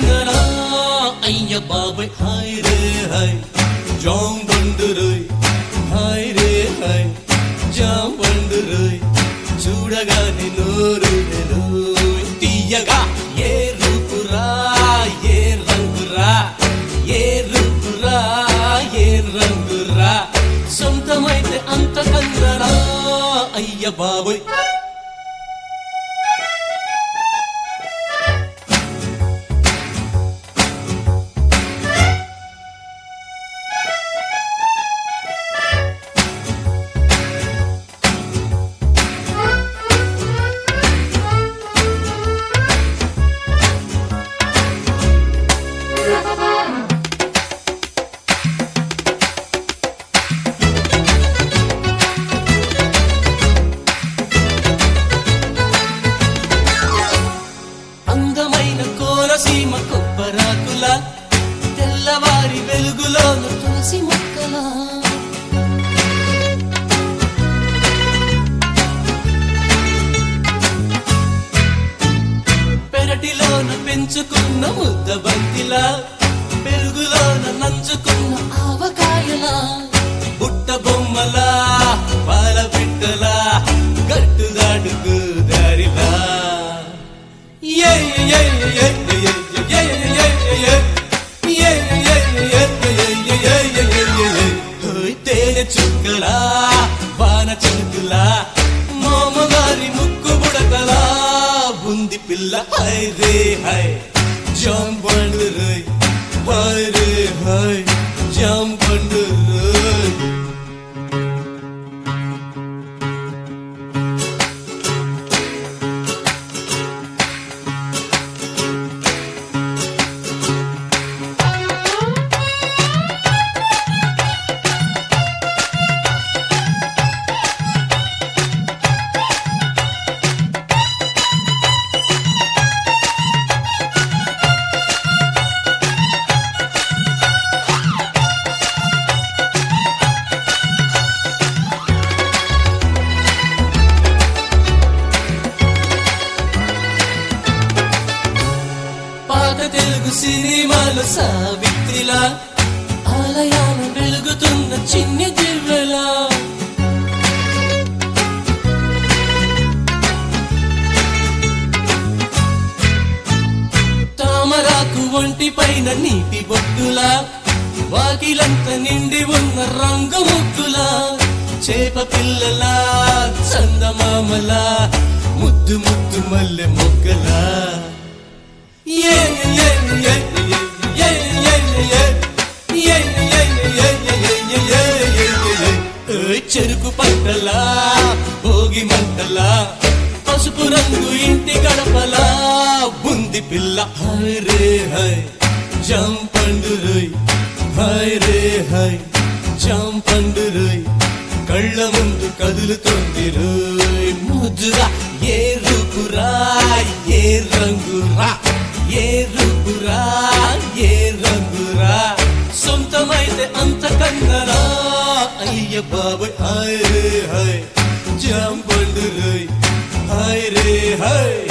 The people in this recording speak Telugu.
కందనా అయ్య బాబాయ్ హాయ్ రే హాయ్ జాంబండు రోయ్ హాయ్ రే హాయ్ జాంబండు రోయ్ చూడగానే నోరు రోయ్ తీయగా ఏ రూపురా ఏ రంగురా ఏ రూపురా ఏ రంగురా సొంతమైతే అంత కందనా అయ్య బాబాయ్ సీమ కొబ్బరాకుల తెల్లవారి వెలుగులోన తులసి మొక్కల పెరటిలోన పెంచుకున్న ముద్ద బంతిల పెరుగులోన నంచుకున్న ఆవకాయల బుట్ట బొమ్మల పాల బిడ్డల గట్టుదాడుకు దారిలా తేనె చుక్కలా వాన చినుకులా మామగారి ముక్కు బుడకలా బుంది పిల్ల హై రే హై జాంబండు రోయ్ హై రే హై జాంబండు రోయ్ తెలుగు సినిమాలో సావిత్రిలా ఆలయాన వెలుగుతున్న చిన్ని దివ్వెలా తామరాకు ఒంటి పైన నీటి బొట్టులా వాకిలంత నిండి ఉన్న రంగు ముగ్గులా చేప పిల్లలా చందమామలా ముద్దు ముద్దు మల్లె మొగ్గలా చెరుకు పంటలా భోగి మంటలా పసుపు రంగు ఇంటి గడపలా బుంది పిల్ల హై రే హై జాంబండు రోయ్ హై రే హై జాంబండు రోయ్ కళ్ళ ముందు కదులుతోంది రోయ్ ముద్దురా ఏ రూపురా ఏ రంగురా ఏ రూపురా ఏ రంగురా సొంతమైతే అంత కందనా అయ్య బాబాయ్ హై రే హై జాంబండు రోయ్ హై రే హై